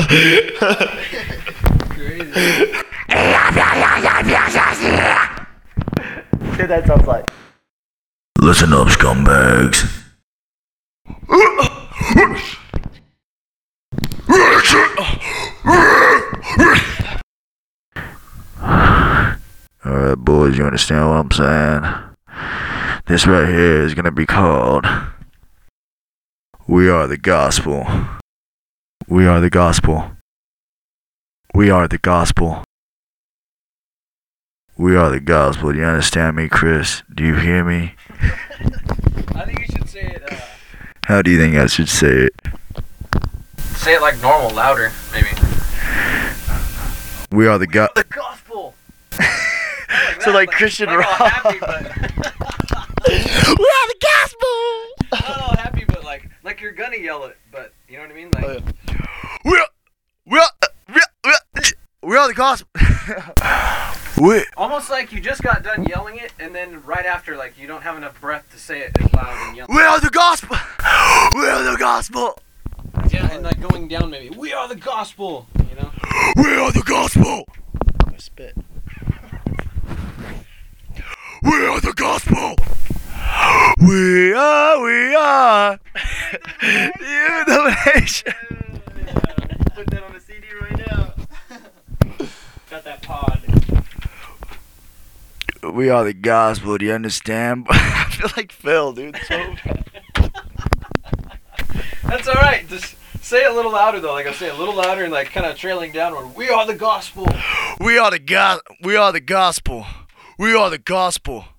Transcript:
Crazy. Dude, that sounds like. Listen up, scumbags. Alright, boys, you understand what I'm saying? This right here is gonna be called We Are the Gospel. We are the gospel. We are the gospel. We are the gospel. Do you understand me, Chris? Do you hear me? I think you should say it. How do you think I should say it? Say it like normal, louder, maybe. We are the The gospel. So like Christian like rock. all happy, but We are the gospel. not all happy, but like you're gonna yell it, but you know what I mean? Like, We are the gospel. almost like you just got done yelling it, and then right after, like you don't have enough breath to say it as loud and yell. We are the gospel. We are the gospel. Yeah, and like going down maybe. We are the gospel. You know. We are the gospel. I spit. We are the gospel. We are. The domination. Put that on a CD right now. Got that pod. We are the gospel. Do you understand? I feel like Phil, dude. So bad. That's all right. Just say it a little louder though. Like I say, a little louder and like kind of trailing downward. We are the gospel. We are the gospel. We are the gospel.